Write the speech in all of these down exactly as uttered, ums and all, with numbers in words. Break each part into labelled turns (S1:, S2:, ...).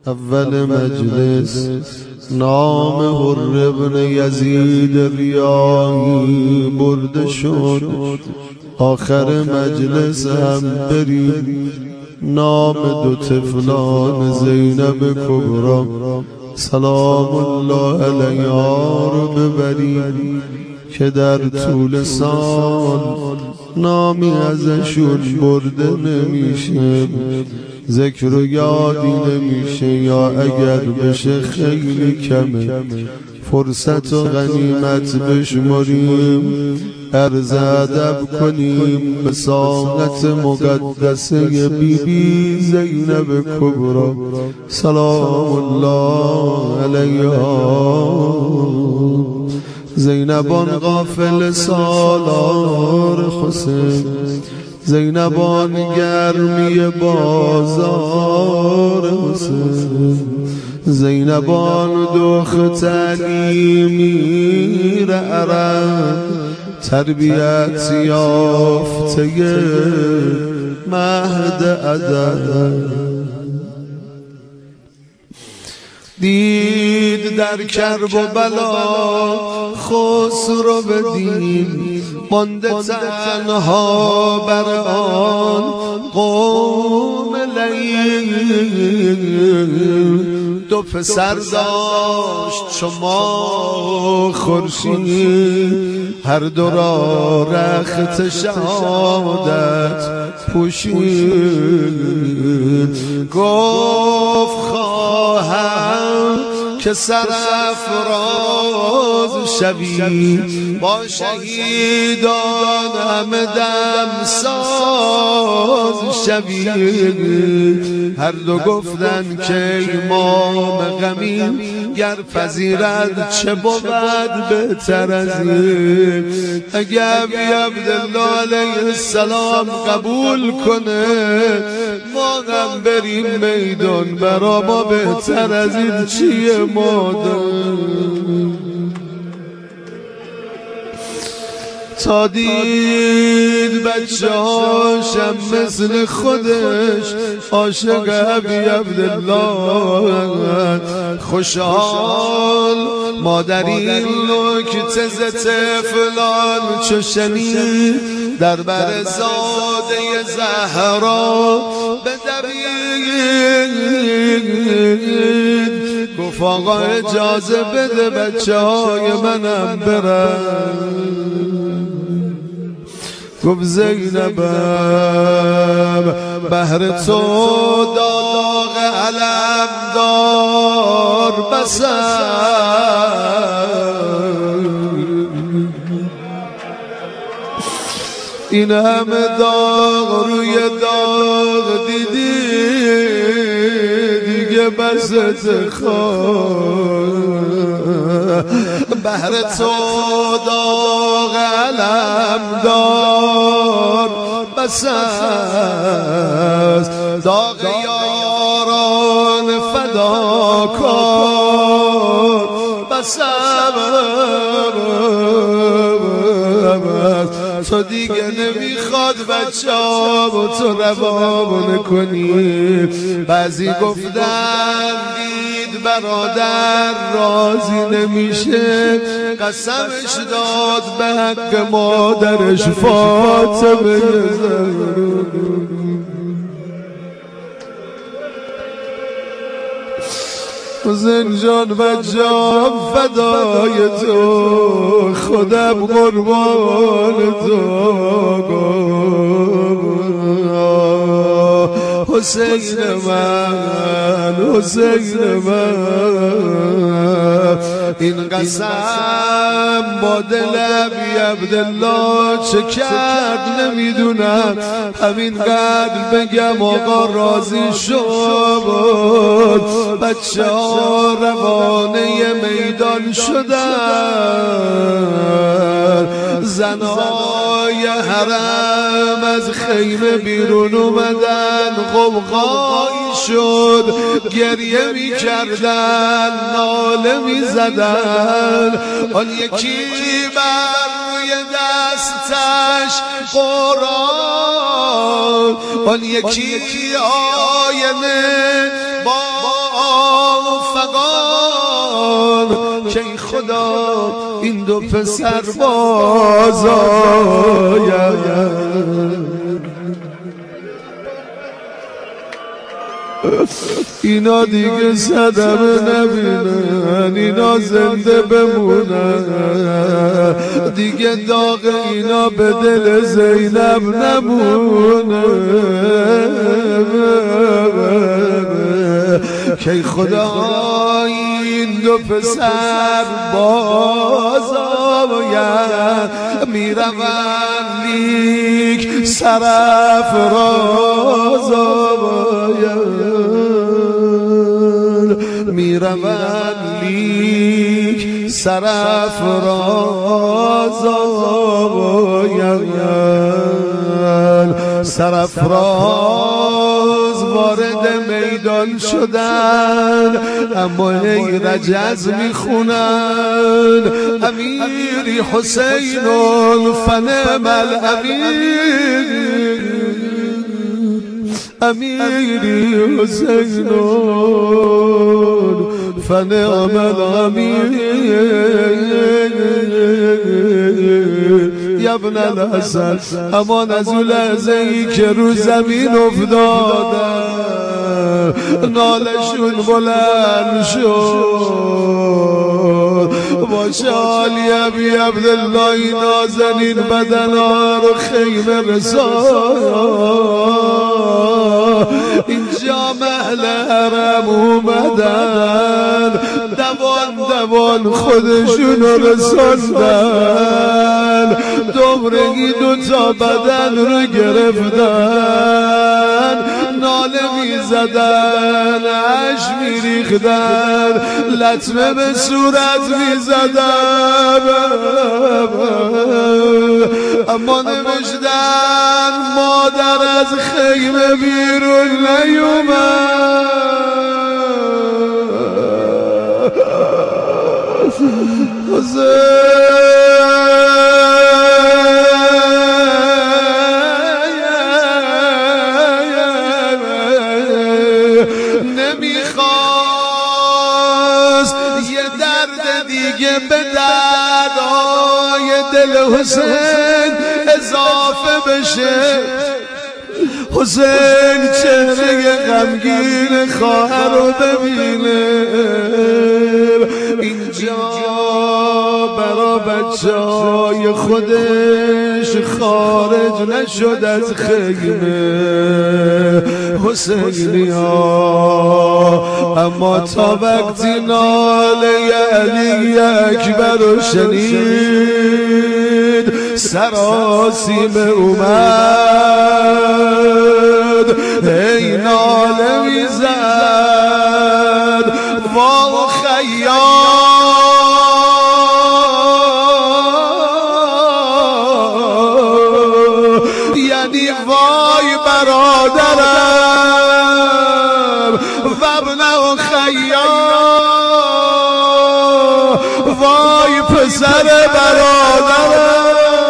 S1: اول مجلس نام حر ابن یزید ریاحی برده شد، آخر مجلس هم بریم نام دو طفلان زینب کبرا سلام الله علیها رو ببریم که در طول سال نامی ازشون برده نمیشه، ذکر و یادی نمیشه، یا اگر بشه خیلی کمه. فرصت و غنیمت بشماریم، عرض ادب کنیم به ساقط مقدسه بی بی زینب کبرا سلام الله علیها. زینبان غافل سالار حسین، زینبان گرمی بازار حسین، زینبان دختری میر عرب، تربیت یافته مهد ادب. دید در کرب و بلا خسرو بدین، مانده تنها بر آن قوم لیل. دو پسر داشت چو ماه خورشید، هر دو را رخت شهادت پوشید. گفت خواهم که سرافراز شوی، با شهیدان همه دم ساز شوی. هر دو گفتن که امام غمی، گر پذیرد چه بود بهتر از این. اگر ابی عبدالله علیه السلام قبول کنه، ما هم بریم میدان، برا ما بهتر از این چیه مادر. تا دید بچه هاشم مثل خودش عاشق ابی عبدالله، خوشحال مادری نکته ز طفلان چو شنید، در بر زاده زهرا بدوید. گفت آقا اجازه بده بچه های منم برن. گفت زینبم بهر تو داغ علم دار بسر، این همه داغ روی داغ دیدی دیگه بست خواه. بهر تو داغ علم دار بس است، داغ یاران فداکار بس است. تو دیگه نمیخواد بچه ها با تو روابونه کنی. بعضی گفتن دید برادر راضی نمیشه، قسمش داد به حق مادرش فاطمه زهرا. حسین جان بچه‌ام فدای تو، خودم قربان تو. حسین من حسین من، این قسم با دل ابی عبدالله چه کرد نمیدونم. همینقدر بگم آقا راضی شد. بچه ها روانه میدان شدن، زنهای حرم از خیمه بیرون اومدن، غوغایی شد، گریه می کردن، ناله می زدن. آن یکی بر روی دستش قرآن، آن یکی آینه با فغان که ای خدا این دو پسر باز آید. اینا دیگه صدمه نبینن، اینا زنده بمونن، دیگه داغ اینا به دل زینب نمونه. که خدا این دو پسر باز آید. میروند لیک سرافراز آید، میروند لیک سرافراز آید. سرافراز وارد میدان شدن، اما ای رجز میخونن امیری حسین فنعم الامیر، امیری حسین فنعم الامیر. یا ابن الحسن، امان از اون لحظه ای که رو زمین افتادن نالشون بلند شد. باشه علی ابی عبدالله ای نازنین بدنها رو خیمه رساند. اینجا محل حرم اومدن، دوان دوان خودشون رو رساندن، دمرگی دو تا بدن رو گرفتن، ناله می زدن، عش می ریختن، لطمه به صورت می زدن، اما نوشتن مادر از خیمه بیرون نیومد. نمیخواست یه درد دیگه به دردهای دل حسین اضافه بشه. حسین چهره غمگین خواهر رو ببینه، اینجا برا بچه های خودش خارج نشد از خیمه حسینی ها، اما تا وقتی ناله علی اکبر رو شنید سراسیم اومد، ای ناله میزد وا خیام، یعنی وای برادرم و ابنه خیام، وای پسر برادرم،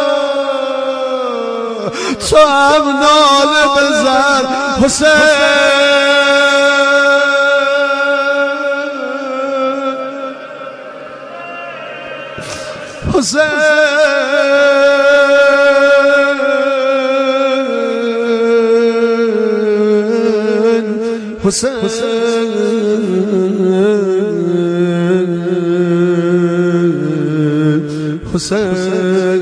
S1: تو هم ناله بزن حسین. حسین حسین حسین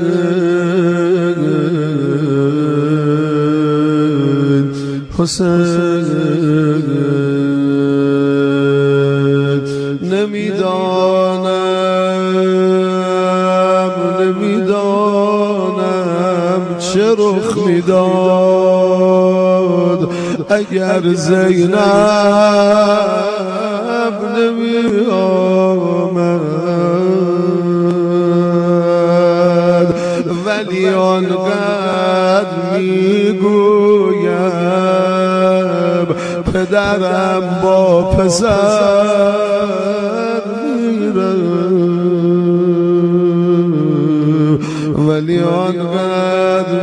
S1: حسین نمیدانم نمیدانم چه رخ میداد اگر زینب نمی آمد، ولی آنقدر میگویم پدرم با پسر میره، ولی آنقدر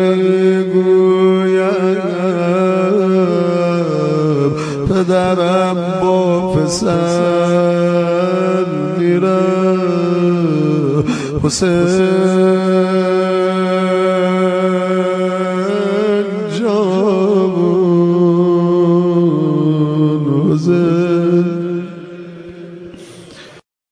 S1: میگویم پدرم با پسر پسر میره حسین